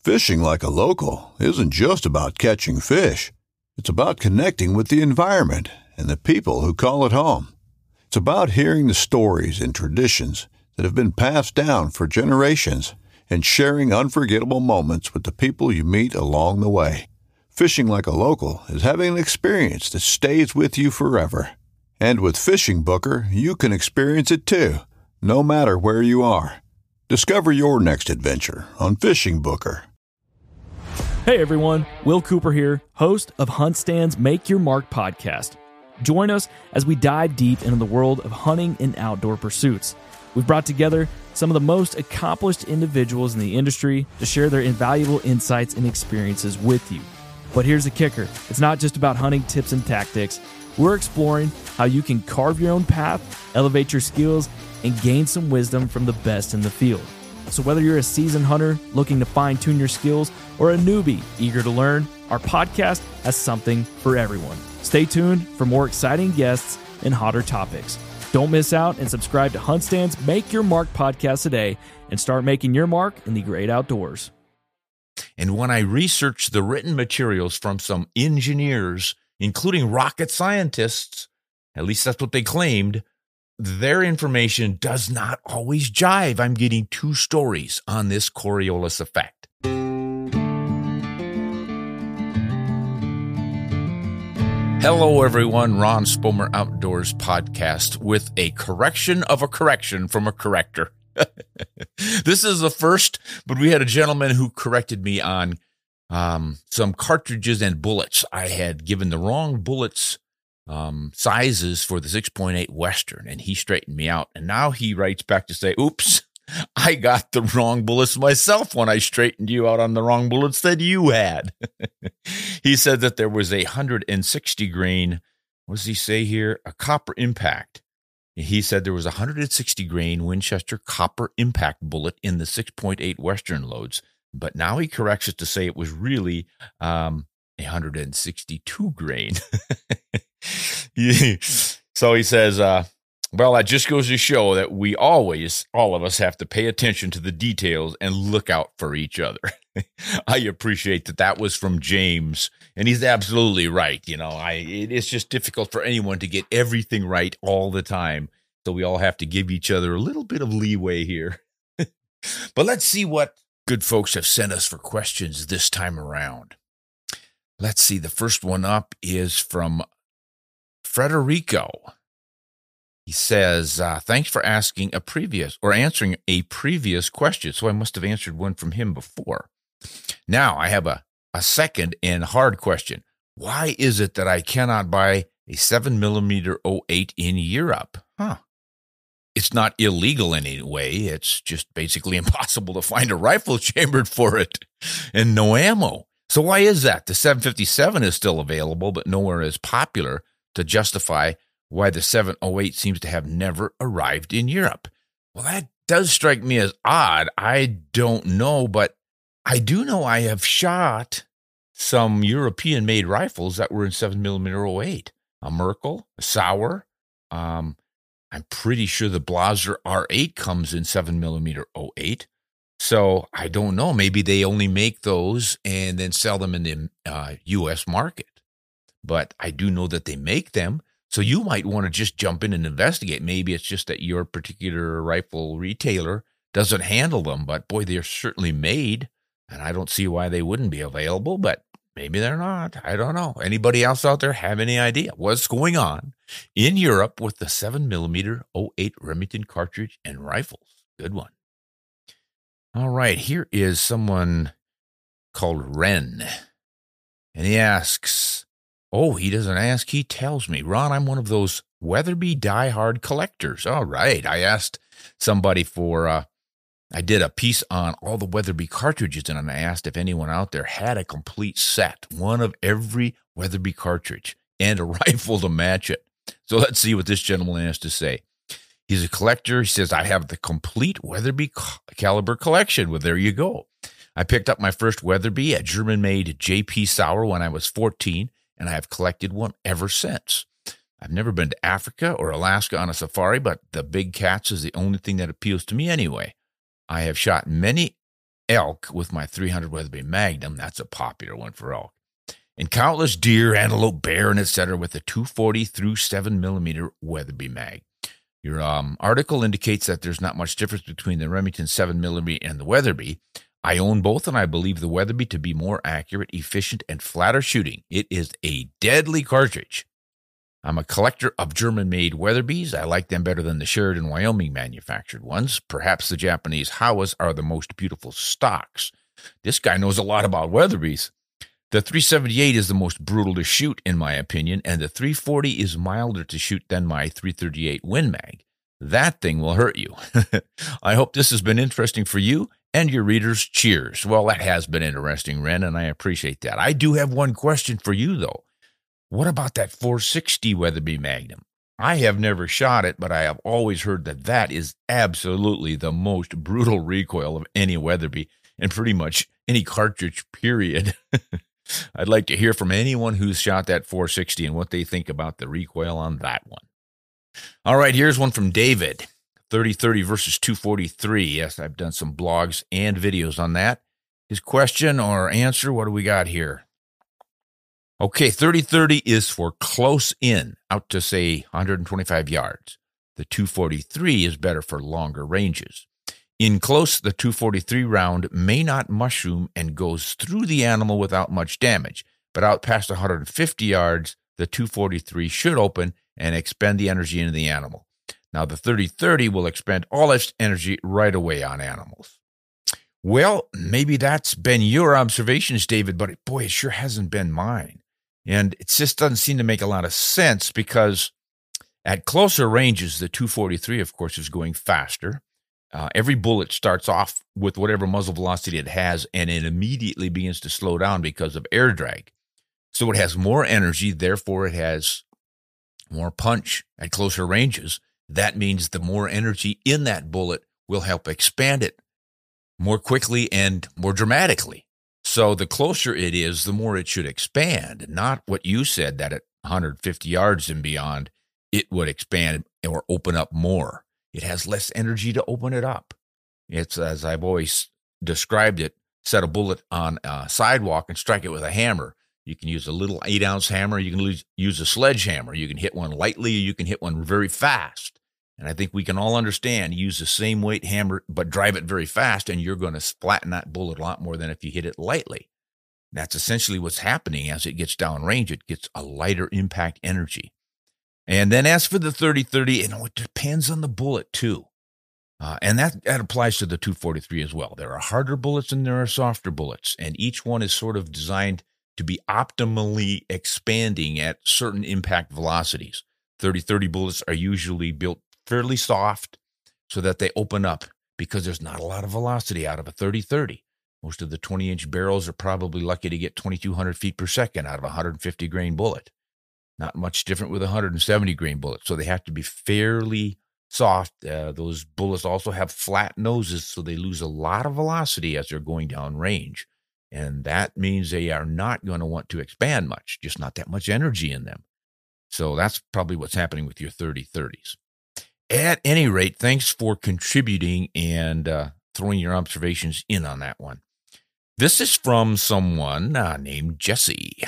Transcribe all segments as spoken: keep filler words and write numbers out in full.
Fishing like a local isn't just about catching fish. It's about connecting with the environment and the people who call it home. It's about hearing the stories and traditions that have been passed down for generations and sharing unforgettable moments with the people you meet along the way. Fishing like a local is having an experience that stays with you forever. And with Fishing Booker, you can experience it too, no matter where you are. Discover your next adventure on Fishing Booker. Hey everyone, Will Cooper here, host of HuntStand's Make Your Mark podcast. Join us as we dive deep into the world of hunting and outdoor pursuits. We've brought together some of the most accomplished individuals in the industry to share their invaluable insights and experiences with you. But here's the kicker. It's not just about hunting tips and tactics. We're exploring how you can carve your own path, elevate your skills, and gain some wisdom from the best in the field. So whether you're a seasoned hunter looking to fine-tune your skills or a newbie eager to learn, our podcast has something for everyone. Stay tuned for more exciting guests and hotter topics. Don't miss out and subscribe to HuntStand's Make Your Mark podcast today and start making your mark in the great outdoors. And when I researched the written materials from some engineers, including rocket scientists, at least that's what they claimed, their information does not always jive. I'm getting two stories on this Coriolis effect. Hello, everyone. Ron Spomer Outdoors podcast with a correction of a correction from a corrector. This is the first, but we had a gentleman who corrected me on um, some cartridges and bullets. I had given the wrong bullets um, sizes for the six point eight Western, and he straightened me out. And now he writes back to say, oops, I got the wrong bullets myself when I straightened you out on the wrong bullets that you had. He said that there was a one hundred sixty grain, what does he say here? A copper impact. He said there was a one hundred sixty grain Winchester copper impact bullet in the six point eight Western loads, but now he corrects it to say it was really um, one hundred sixty-two grain. So he says, uh, well, that just goes to show that we always, all of us, have to pay attention to the details and look out for each other. I appreciate that that was from James, and he's absolutely right. You know, I it, it's just difficult for anyone to get everything right all the time, so we all have to give each other a little bit of leeway here. But let's see what good folks have sent us for questions this time around. Let's see. The first one up is from Frederico. He says, uh, thanks for asking a previous or answering a previous question. So I must have answered one from him before. Now I have a, a second and hard question. Why is it that I cannot buy a seven millimeter oh eight in Europe? Huh. It's not illegal in any way. It's just basically impossible to find a rifle chambered for it and no ammo. So why is that? The seven fifty-seven is still available, but nowhere as popular to justify why the seven oh eight seems to have never arrived in Europe. Well, that does strike me as odd. I don't know, but I do know I have shot some European-made rifles that were in seven millimeter oh eight. A Merkel, a Sauer. Um, I'm pretty sure the Blaser R eight comes in seven millimeter oh eight. So I don't know. Maybe they only make those and then sell them in the uh, U S market. But I do know that they make them. So you might want to just jump in and investigate. Maybe it's just that your particular rifle retailer doesn't handle them, but boy, they're certainly made, and I don't see why they wouldn't be available, but maybe they're not. I don't know. Anybody else out there have any idea what's going on in Europe with the seven millimeter oh eight Remington cartridge and rifles? Good one. All right, here is someone called Ren, and he asks, oh, he doesn't ask, he tells me. Ron, I'm one of those Weatherby diehard collectors. All right. I asked somebody for, uh, I did a piece on all the Weatherby cartridges, and I asked if anyone out there had a complete set, one of every Weatherby cartridge, and a rifle to match it. So let's see what this gentleman has to say. He's a collector. He says, I have the complete Weatherby caliber collection. Well, there you go. I picked up my first Weatherby, a German-made J P Sauer, when I was fourteen, and I have collected one ever since. I've never been to Africa or Alaska on a safari, but the big cats is the only thing that appeals to me anyway. I have shot many elk with my three hundred Weatherby Magnum. That's a popular one for elk. And countless deer, antelope, bear, and et cetera with the two forty through seven millimeter Weatherby Mag. Your um, article indicates that there's not much difference between the Remington seven millimeter and the Weatherby. I own both, and I believe the Weatherby to be more accurate, efficient, and flatter shooting. It is a deadly cartridge. I'm a collector of German-made Weatherbys. I like them better than the Sheridan, Wyoming manufactured ones. Perhaps the Japanese Howas are the most beautiful stocks. This guy knows a lot about Weatherbys. The three seventy-eight is the most brutal to shoot, in my opinion, and the three forty is milder to shoot than my three thirty-eight Win Mag. That thing will hurt you. I hope this has been interesting for you and your readers. Cheers. Well, that has been interesting, Ren, and I appreciate that. I do have one question for you, though. What about that four sixty Weatherby Magnum? I have never shot it, but I have always heard that that is absolutely the most brutal recoil of any Weatherby and pretty much any cartridge, period. I'd like to hear from anyone who's shot that four sixty and what they think about the recoil on that one. All right, here's one from David. thirty thirty versus two forty-three. Yes, I've done some blogs and videos on that. His question or answer, what do we got here? Okay, thirty thirty is for close in, out to, say, one hundred twenty-five yards. The two forty-three is better for longer ranges. In close, the two forty-three round may not mushroom and goes through the animal without much damage, but out past one hundred fifty yards, the two forty-three should open and expend the energy into the animal. Now, the thirty thirty will expend all its energy right away on animals. Well, maybe that's been your observations, David, but boy, it sure hasn't been mine. And it just doesn't seem to make a lot of sense because at closer ranges, the two forty-three, of course, is going faster. Uh, every bullet starts off with whatever muzzle velocity it has, and it immediately begins to slow down because of air drag. So it has more energy, therefore it has more punch at closer ranges. That means the more energy in that bullet will help expand it more quickly and more dramatically. So the closer it is, the more it should expand, not what you said, that at one hundred fifty yards and beyond, it would expand or open up more. It has less energy to open it up. It's, as I've always described it, set a bullet on a sidewalk and strike it with a hammer. You can use a little eight-ounce hammer. You can use a sledgehammer. You can hit one lightly, or you can hit one very fast. And I think we can all understand, use the same weight hammer, but drive it very fast, and you're going to flatten that bullet a lot more than if you hit it lightly. That's essentially what's happening as it gets downrange. It gets a lighter impact energy. And then as for the thirty thirty, you know, it depends on the bullet too. Uh, and that, that applies to the two forty-three as well. There are harder bullets and there are softer bullets, and each one is sort of designed to be optimally expanding at certain impact velocities. thirty thirty bullets are usually built fairly soft so that they open up because there's not a lot of velocity out of a thirty thirty. Most of the twenty-inch barrels are probably lucky to get twenty-two hundred feet per second out of a one hundred fifty grain bullet. Not much different with a one hundred seventy grain bullet, so they have to be fairly soft. Uh, those bullets also have flat noses, so they lose a lot of velocity as they're going down range. And that means they are not going to want to expand much, just not that much energy in them. So that's probably what's happening with your thirty thirties. At any rate, thanks for contributing and uh, throwing your observations in on that one. This is from someone uh, named Jesse.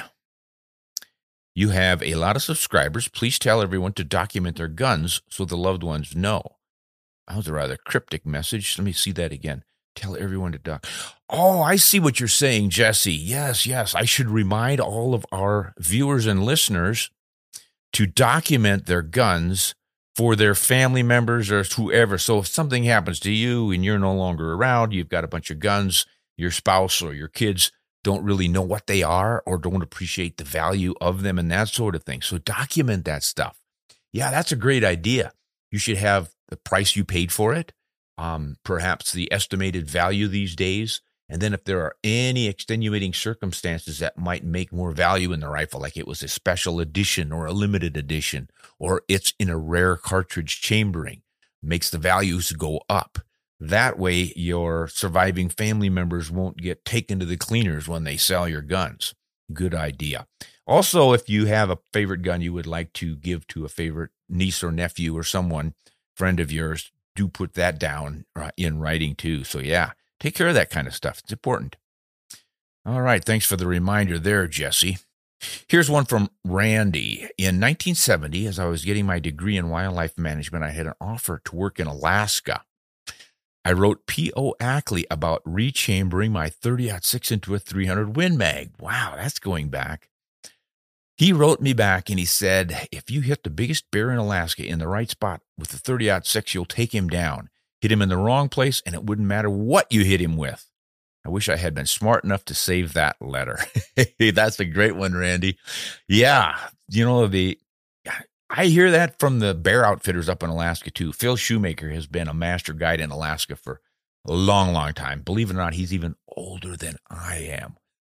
You have a lot of subscribers. Please tell everyone to document their guns so the loved ones know. That was a rather cryptic message. Let me see that again. Tell everyone to doc. Oh, I see what you're saying, Jesse. Yes, yes. I should remind all of our viewers and listeners to document their guns for their family members or whoever. So if something happens to you and you're no longer around, you've got a bunch of guns, your spouse or your kids don't really know what they are or don't appreciate the value of them and that sort of thing. So document that stuff. Yeah, that's a great idea. You should have the price you paid for it, um, perhaps the estimated value these days, and then if there are any extenuating circumstances that might make more value in the rifle, like it was a special edition or a limited edition, or it's in a rare cartridge chambering, makes the values go up. That way, your surviving family members won't get taken to the cleaners when they sell your guns. Good idea. Also, if you have a favorite gun you would like to give to a favorite niece or nephew or someone, friend of yours, do put that down in writing too. So yeah, take care of that kind of stuff. It's important. All right. Thanks for the reminder there, Jesse. Here's one from Randy. In nineteen seventy, as I was getting my degree in wildlife management, I had an offer to work in Alaska. I wrote P O Ackley about rechambering my thirty aught six into a three hundred Win Mag. Wow, that's going back. He wrote me back and he said, if you hit the biggest bear in Alaska in the right spot with the thirty aught six, you'll take him down. Hit him in the wrong place, and it wouldn't matter what you hit him with. I wish I had been smart enough to save that letter. That's a great one, Randy. Yeah, you know, the I hear that from the bear outfitters up in Alaska, too. Phil Shoemaker has been a master guide in Alaska for a long, long time. Believe it or not, he's even older than I am.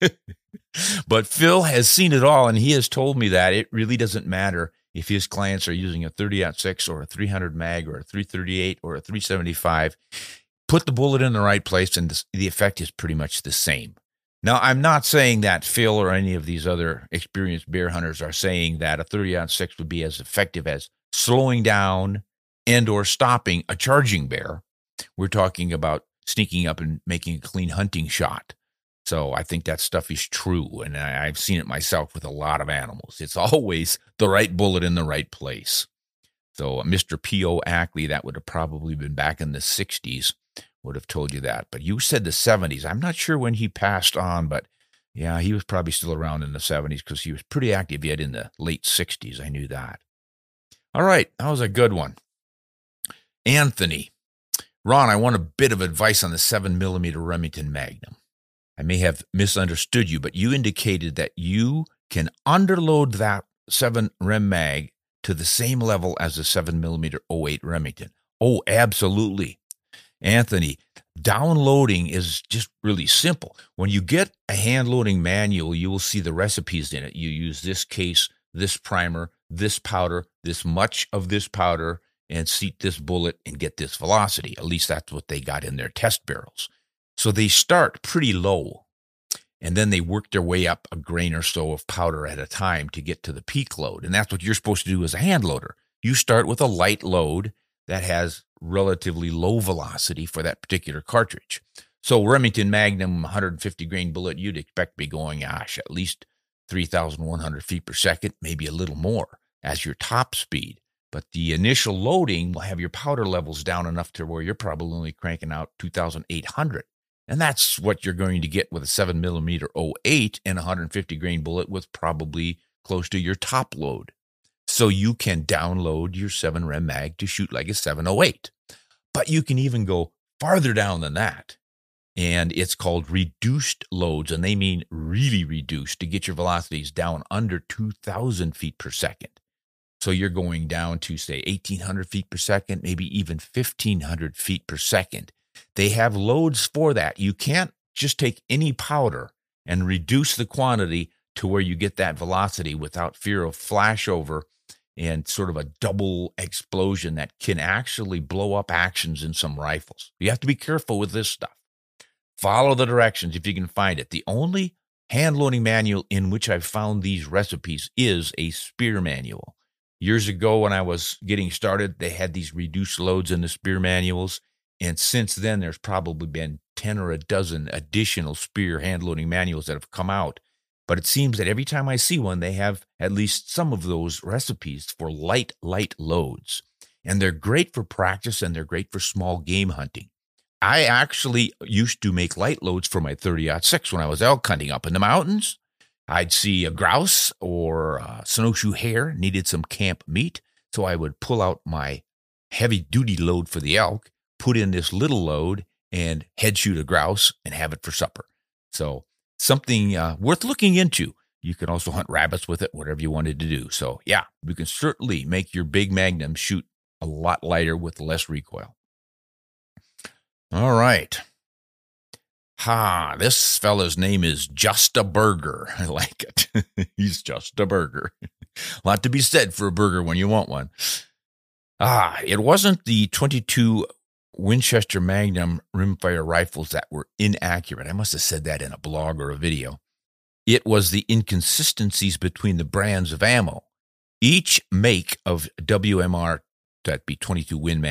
But Phil has seen it all, and he has told me that it really doesn't matter if his clients are using a thirty aught six or a three hundred mag or a three thirty-eight or a three seventy-five. Put the bullet in the right place, and the effect is pretty much the same. Now, I'm not saying that Phil or any of these other experienced bear hunters are saying that a thirty aught six would be as effective as slowing down and or stopping a charging bear. We're talking about sneaking up and making a clean hunting shot. So I think that stuff is true, and I've seen it myself with a lot of animals. It's always the right bullet in the right place. So Mister P O Ackley, that would have probably been back in the sixties, would have told you that. But you said the seventies. I'm not sure when he passed on, but yeah, he was probably still around in the seventies because he was pretty active yet in the late sixties. I knew that. All right, that was a good one. Anthony. Ron, I want a bit of advice on the seven millimeter Remington Magnum. I may have misunderstood you, but you indicated that you can underload that seven Rem Mag to the same level as the seven millimeter oh eight Remington. Oh, absolutely. Anthony, downloading is just really simple. When you get a hand loading manual, you will see the recipes in it. You use this case, this primer, this powder, this much of this powder, and seat this bullet and get this velocity. At least that's what they got in their test barrels. So they start pretty low, and then they work their way up a grain or so of powder at a time to get to the peak load. And that's what you're supposed to do as a hand loader. You start with a light load that has relatively low velocity for that particular cartridge. So Remington Magnum one hundred fifty grain bullet, you'd expect to be going, gosh, at least three thousand one hundred feet per second, maybe a little more as your top speed. But the initial loading will have your powder levels down enough to where you're probably only cranking out two thousand eight hundred. And that's what you're going to get with a seven millimeter oh eight and a one hundred fifty grain bullet with probably close to your top load. So you can download your seven Rem Mag to shoot like a seven oh eight. But you can even go farther down than that. And it's called reduced loads, and they mean really reduced to get your velocities down under two thousand feet per second. So you're going down to, say, eighteen hundred feet per second, maybe even fifteen hundred feet per second. They have loads for that. You can't just take any powder and reduce the quantity to where you get that velocity without fear of flashover and sort of a double explosion that can actually blow up actions in some rifles. You have to be careful with this stuff. Follow the directions if you can find it. The only hand loading manual in which I've found these recipes is a Speer manual. Years ago when I was getting started, they had these reduced loads in the Speer manuals. And since then, there's probably been ten or a dozen additional Speer hand loading manuals that have come out. But it seems that every time I see one, they have at least some of those recipes for light, light loads. And they're great for practice, and they're great for small game hunting. I actually used to make light loads for my thirty aught six when I was elk hunting up in the mountains. I'd see a grouse or a snowshoe hare needed some camp meat, so I would pull out my heavy-duty load for the elk, put in this little load, and head shoot a grouse and have it for supper. So something uh, worth looking into. You can also hunt rabbits with it, whatever you wanted to do. So yeah, you can certainly make your big Magnum shoot a lot lighter with less recoil. All right. Ha, this fella's name is Just a Burger. I like it. He's just a burger. A lot to be said for a burger when you want one. Ah, it wasn't the twenty-two Winchester Magnum rimfire rifles that were inaccurate. I must have said that in a blog or a video. It was the inconsistencies between the brands of ammo. Each make of W M R, that'd be twenty-two Win Mag,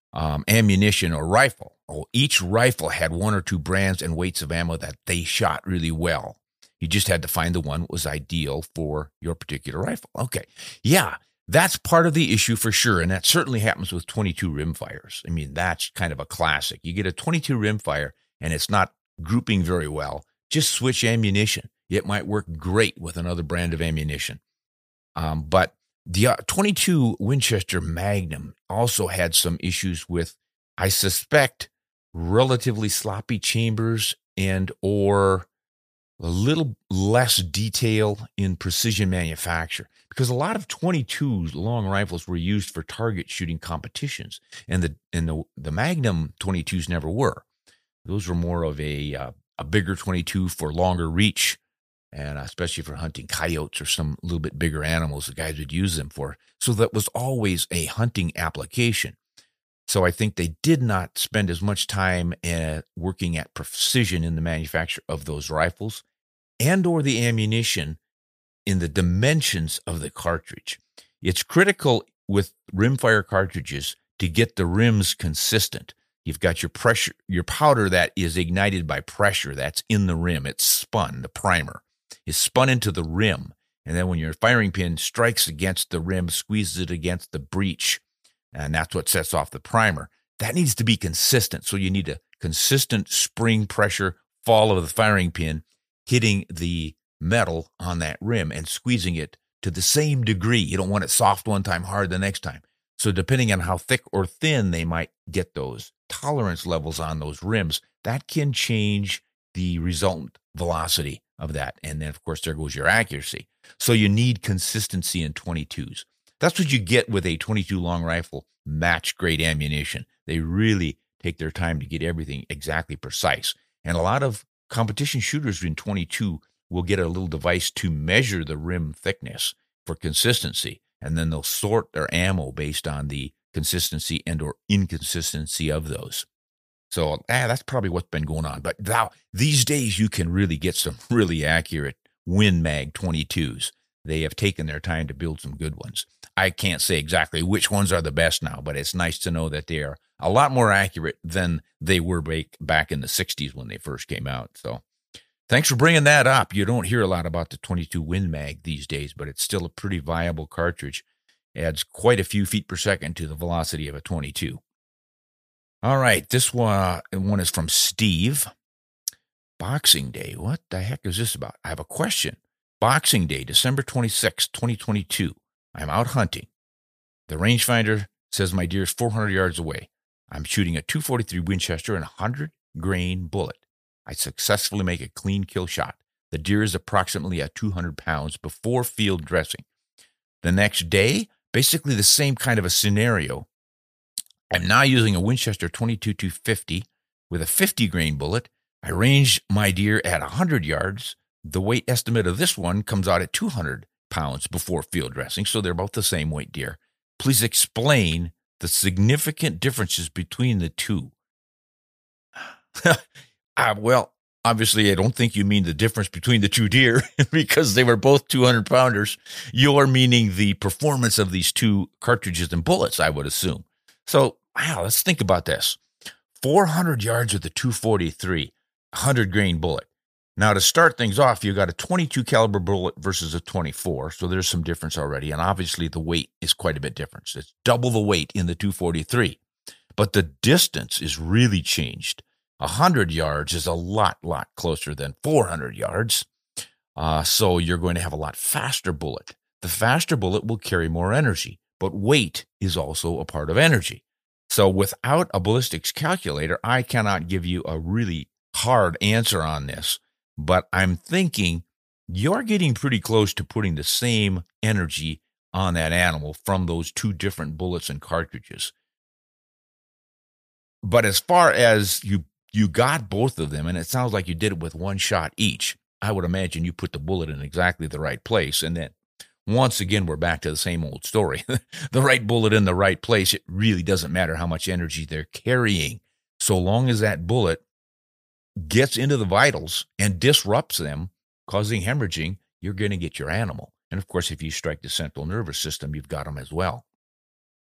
um, ammunition or rifle. Oh, each rifle had one or two brands and weights of ammo that they shot really well. You just had to find the one that was ideal for your particular rifle. Okay, yeah, that's part of the issue for sure, and that certainly happens with twenty-two rimfires. I mean, that's kind of a classic. You get a twenty-two rimfire, and it's not grouping very well. Just switch ammunition. It might work great with another brand of ammunition. Um, but the uh, twenty-two Winchester Magnum also had some issues with, I suspect, relatively sloppy chambers and or a little less detail in precision manufacture, because a lot of twenty-two long rifles were used for target shooting competitions, and the and the the Magnum twenty-twos never were. Those were more of a uh, a bigger twenty-two for longer reach, and especially for hunting coyotes or some little bit bigger animals, the guys would use them for. So that was always a hunting application. So I think they did not spend as much time uh, working at precision in the manufacture of those rifles and or the ammunition in the dimensions of the cartridge. It's critical with rimfire cartridges to get the rims consistent. You've got your pressure, your powder that is ignited by pressure that's in the rim. It's spun, the primer is spun into the rim. And then when your firing pin strikes against the rim, squeezes it against the breech, and that's what sets off the primer. That needs to be consistent. So you need a consistent spring pressure fall of the firing pin hitting the metal on that rim and squeezing it to the same degree. You don't want it soft one time, hard the next time. So depending on how thick or thin they might get those tolerance levels on those rims, that can change the resultant velocity of that. And then, of course, there goes your accuracy. So you need consistency in twenty-twos. That's what you get with a twenty-two long rifle match grade ammunition. They really take their time to get everything exactly precise. And a lot of competition shooters in twenty-two will get a little device to measure the rim thickness for consistency, and then they'll sort their ammo based on the consistency and or inconsistency of those. So ah, that's probably what's been going on. But now, these days, you can really get some really accurate Win Mag twenty-twos. They have taken their time to build some good ones. I can't say exactly which ones are the best now, but it's nice to know that they are a lot more accurate than they were back in the sixties when they first came out. So thanks for bringing that up. You don't hear a lot about the twenty-two Win Mag these days, but it's still a pretty viable cartridge. Adds quite a few feet per second to the velocity of a twenty-two. All right, this one, one is from Steve. Boxing Day. What the heck is this about? I have a question. Boxing Day, December twenty-sixth, twenty twenty-two. I'm out hunting. The rangefinder says my deer is four hundred yards away. I'm shooting a two forty-three Winchester and a one hundred grain bullet. I successfully make a clean kill shot. The deer is approximately at two hundred pounds before field dressing. The next day, basically the same kind of a scenario. I'm now using a Winchester twenty-two two fifty with a fifty grain bullet. I range my deer at one hundred yards. The weight estimate of this one comes out at two hundred pounds before field dressing, so they're both the same weight deer. Please explain the significant differences between the two. uh, well, obviously, I don't think you mean the difference between the two deer because they were both two hundred pounders. You're meaning the performance of these two cartridges and bullets, I would assume. So, wow, let's think about this. four hundred yards with the two forty-three, one hundred grain bullet. Now, to start things off, you got a twenty-two caliber bullet versus a twenty-four, so there's some difference already, and obviously the weight is quite a bit different. It's double the weight in the two forty-three, but the distance is really changed. one hundred yards is a lot, lot closer than four hundred yards, uh, so you're going to have a lot faster bullet. The faster bullet will carry more energy, but weight is also a part of energy. So without a ballistics calculator, I cannot give you a really hard answer on this. But I'm thinking you're getting pretty close to putting the same energy on that animal from those two different bullets and cartridges. But as far as you you got both of them, and it sounds like you did it with one shot each, I would imagine you put the bullet in exactly the right place. And then once again, we're back to the same old story. The right bullet in the right place, it really doesn't matter how much energy they're carrying. So long as that bullet gets into the vitals and disrupts them, causing hemorrhaging, you're going to get your animal. And of course, if you strike the central nervous system, you've got them as well.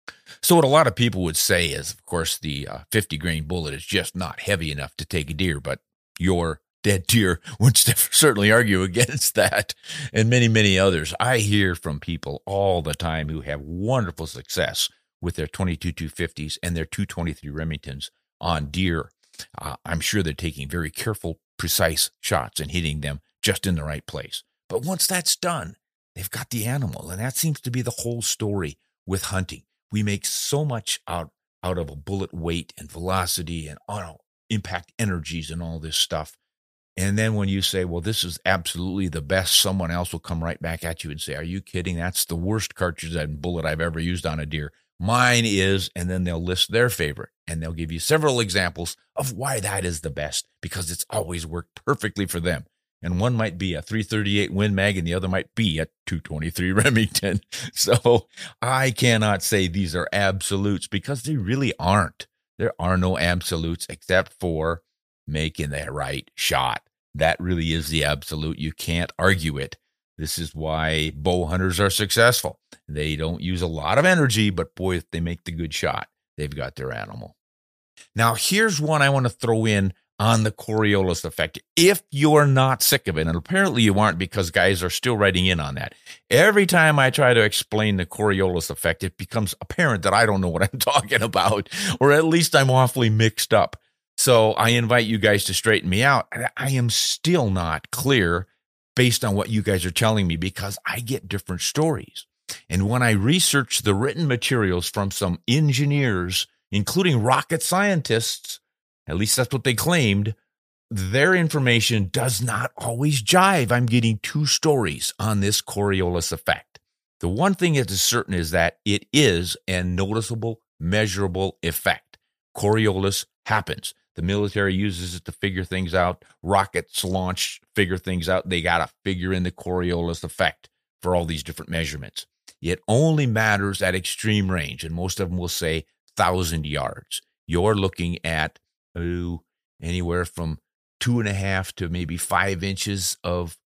So what a lot of people would say is, of course, the uh, fifty grain bullet is just not heavy enough to take a deer, but your dead deer would certainly argue against that, and many, many others. I hear from people all the time who have wonderful success with their twenty-two two fifties and their two twenty-three Remingtons on deer. Uh, I'm sure they're taking very careful, precise shots and hitting them just in the right place. But once that's done, they've got the animal, and that seems to be the whole story with hunting. We make so much out, out of a bullet weight and velocity and oh, impact energies and all this stuff. And then when you say, well, this is absolutely the best, someone else will come right back at you and say, are you kidding? That's the worst cartridge and bullet I've ever used on a deer. Mine is, and then they'll list their favorite, and they'll give you several examples of why that is the best, because it's always worked perfectly for them. And one might be a three thirty-eight Win Mag, and the other might be a two twenty-three Remington. So I cannot say these are absolutes, because they really aren't. There are no absolutes except for making the right shot. That really is the absolute. You can't argue it. This is why bow hunters are successful. They don't use a lot of energy, but boy, if they make the good shot, they've got their animal. Now, here's one I want to throw in on the Coriolis effect. If you're not sick of it, and apparently you aren't, because guys are still writing in on that. Every time I try to explain the Coriolis effect, it becomes apparent that I don't know what I'm talking about, or at least I'm awfully mixed up. So I invite you guys to straighten me out. I am still not clear based on what you guys are telling me, because I get different stories. And when I research the written materials from some engineers, including rocket scientists, at least that's what they claimed, their information does not always jive. I'm getting two stories on this Coriolis effect. The one thing that is certain is that it is a noticeable, measurable effect. Coriolis happens. The military uses it to figure things out. Rockets launch, figure things out. They got to figure in the Coriolis effect for all these different measurements. It only matters at extreme range, and most of them will say one thousand yards. You're looking at oh, anywhere from two and a half to maybe five inches of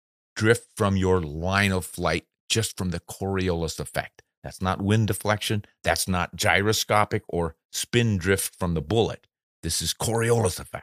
drift from your line of flight just from the Coriolis effect. That's not wind deflection. That's not gyroscopic or spin drift from the bullet. This is Coriolis effect.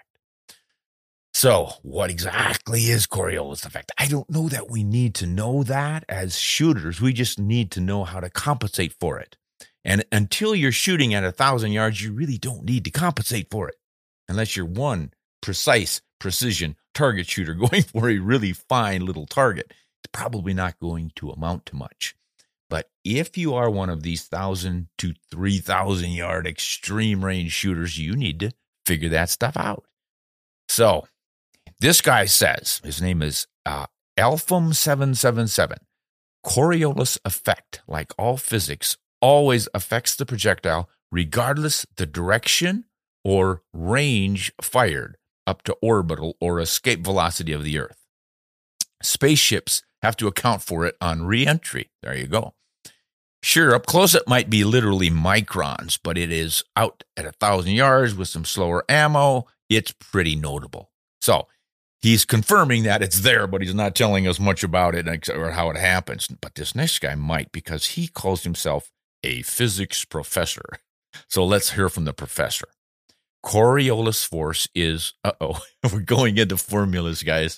So what exactly is Coriolis effect? I don't know that we need to know that as shooters. We just need to know how to compensate for it. And until you're shooting at a thousand yards, you really don't need to compensate for it. Unless you're one precise, precision target shooter going for a really fine little target, it's probably not going to amount to much. But if you are one of these one thousand to three thousand yard extreme range shooters, you need to figure that stuff out. So this guy says, his name is uh, Alpham seven seven seven, Coriolis effect, like all physics, always affects the projectile regardless the direction or range fired up to orbital or escape velocity of the Earth. Spaceships have to account for it on re-entry. There you go. Sure, up close it might be literally microns, but it is out at a thousand yards with some slower ammo. It's pretty notable. So he's confirming that it's there, but he's not telling us much about it or how it happens. But this next guy might, because he calls himself a physics professor. So let's hear from the professor. Coriolis force is, uh-oh, we're going into formulas, guys.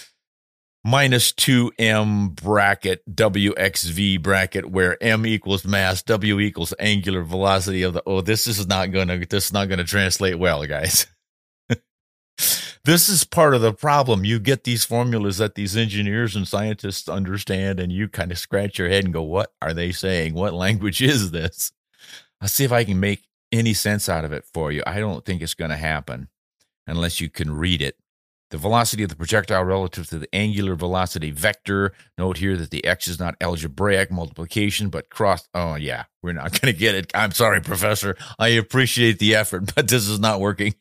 Minus two M bracket, W X V bracket, where M equals mass, W equals angular velocity of the, oh, this is not going to, this is not going to translate well, guys. This is part of the problem. You get these formulas that these engineers and scientists understand, and you kind of scratch your head and go, what are they saying? What language is this? I'll see if I can make any sense out of it for you. I don't think it's going to happen unless you can read it. The velocity of the projectile relative to the angular velocity vector. Note here that the X is not algebraic multiplication, but cross. Oh, yeah, we're not going to get it. I'm sorry, Professor. I appreciate the effort, but this is not working.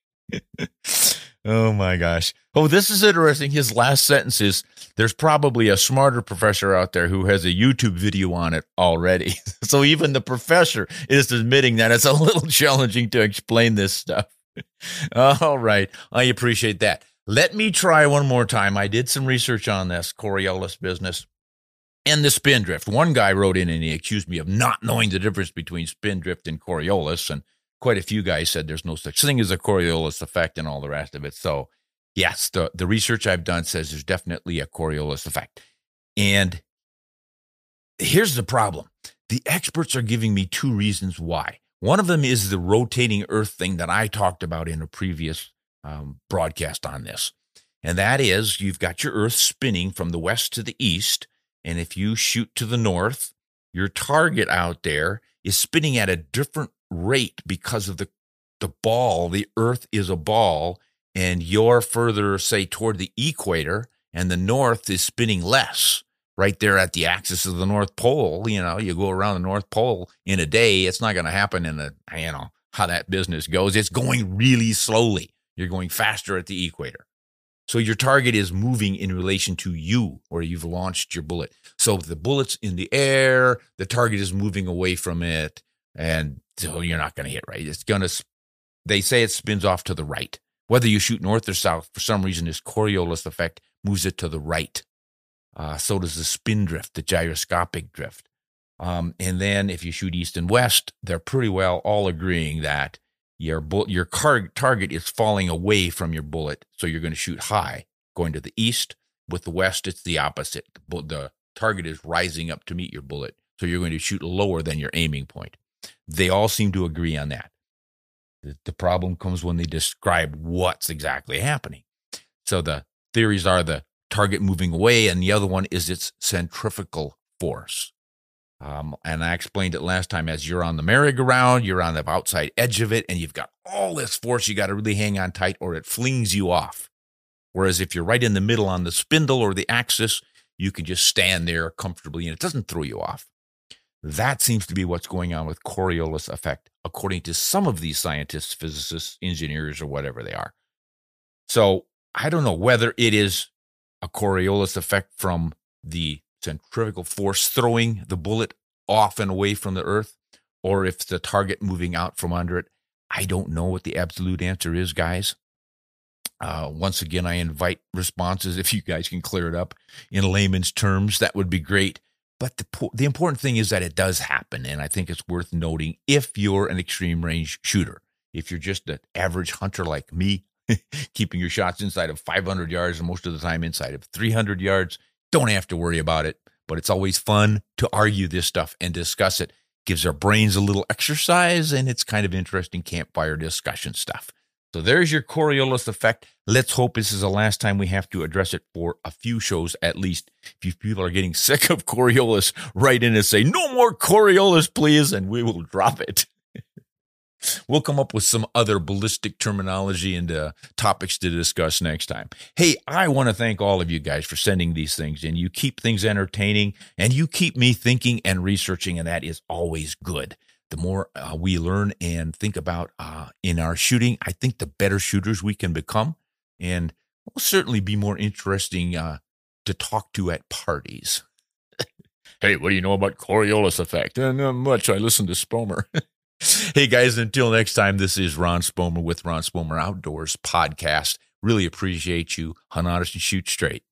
Oh, my gosh. Oh, this is interesting. His last sentence is, there's probably a smarter professor out there who has a YouTube video on it already. So even the professor is admitting that it's a little challenging to explain this stuff. All right. I appreciate that. Let me try one more time. I did some research on this Coriolis business. and the spindrift. One guy wrote in and he accused me of not knowing the difference between spindrift and Coriolis, and quite a few guys said there's no such thing as a Coriolis effect and all the rest of it. So, yes, the, the research I've done says there's definitely a Coriolis effect. And here's the problem. The experts are giving me two reasons why. One of them is the rotating Earth thing that I talked about in a previous um, broadcast on this. And that is, you've got your Earth spinning from the west to the east. And if you shoot to the north, your target out there is spinning at a different rate because of the, the ball. The Earth is a ball, and you're further, say, toward the equator, and the north is spinning less. Right there at the axis of the North Pole, you know, you go around the North Pole in a day. It's not going to happen in a, you know, how that business goes. It's going really slowly. You're going faster at the equator. So your target is moving in relation to you, where you've launched your bullet. So if the bullet's in the air, the target is moving away from it, and so you're not going to hit right. It's going to, they say it spins off to the right. Whether you shoot north or south, for some reason, this Coriolis effect moves it to the right. Uh, so does the spindrift, the gyroscopic drift. Um, and then if you shoot east and west, they're pretty well all agreeing that your bu- your car- target is falling away from your bullet. So you're going to shoot high, going to the east. With the west, it's the opposite. The, the target is rising up to meet your bullet. So you're going to shoot lower than your aiming point. They all seem to agree on that. The, the problem comes when they describe what's exactly happening. So the theories are the target moving away, and the other one is its centrifugal force. Um, and I explained it last time as you're on the merry-go-round, you're on the outside edge of it, and you've got all this force you got to really hang on tight or it flings you off. Whereas if you're right in the middle on the spindle or the axis, you can just stand there comfortably and it doesn't throw you off. That seems to be what's going on with Coriolis effect, according to some of these scientists, physicists, engineers, or whatever they are. So I don't know whether it is a Coriolis effect from the centrifugal force throwing the bullet off and away from the Earth, or if the target moving out from under it. I don't know what the absolute answer is, guys. Uh, once again, I invite responses. If you guys can clear it up in layman's terms, that would be great. But the the important thing is that it does happen, and I think it's worth noting if you're an extreme range shooter. If you're just an average hunter like me, keeping your shots inside of five hundred yards and most of the time inside of three hundred yards, don't have to worry about it. But it's always fun to argue this stuff and discuss it. Gives our brains a little exercise, and it's kind of interesting campfire discussion stuff. So there's your Coriolis effect. Let's hope this is the last time we have to address it for a few shows at least. If you people are getting sick of Coriolis, write in and say, no more Coriolis, please, and we will drop it. We'll come up with some other ballistic terminology and uh, topics to discuss next time. Hey, I want to thank all of you guys for sending these things in. You keep things entertaining, and you keep me thinking and researching, and that is always good. The more uh, we learn and think about uh, in our shooting, I think the better shooters we can become, and will certainly be more interesting uh, to talk to at parties. Hey, what do you know about Coriolis effect? Uh, not much. I listen to Spomer. Hey, guys, until next time, this is Ron Spomer with Ron Spomer Outdoors Podcast. Really appreciate you. Hunt honest and shoot straight.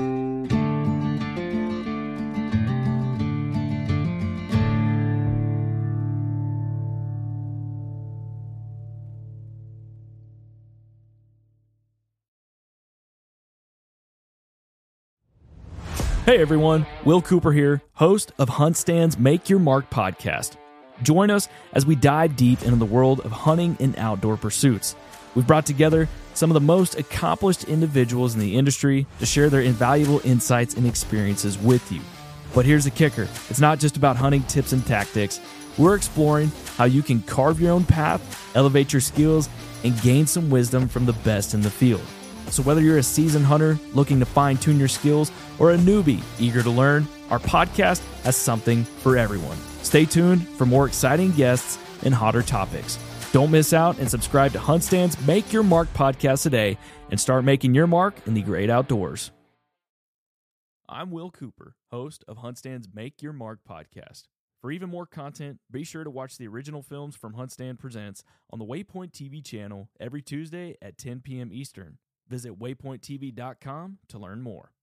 Hey everyone, Will Cooper here, host of HuntStand's Make Your Mark podcast. Join us as we dive deep into the world of hunting and outdoor pursuits. We've brought together some of the most accomplished individuals in the industry to share their invaluable insights and experiences with you. But here's the kicker. It's not just about hunting tips and tactics. We're exploring how you can carve your own path, elevate your skills, and gain some wisdom from the best in the field. So whether you're a seasoned hunter looking to fine-tune your skills or a newbie eager to learn, our podcast has something for everyone. Stay tuned for more exciting guests and hotter topics. Don't miss out and subscribe to HuntStand's Make Your Mark podcast today and start making your mark in the great outdoors. I'm Will Cooper, host of HuntStand's Make Your Mark podcast. For even more content, be sure to watch the original films from HuntStand Presents on the Waypoint T V channel every Tuesday at ten p.m. Eastern. Visit waypoint t v dot com to learn more.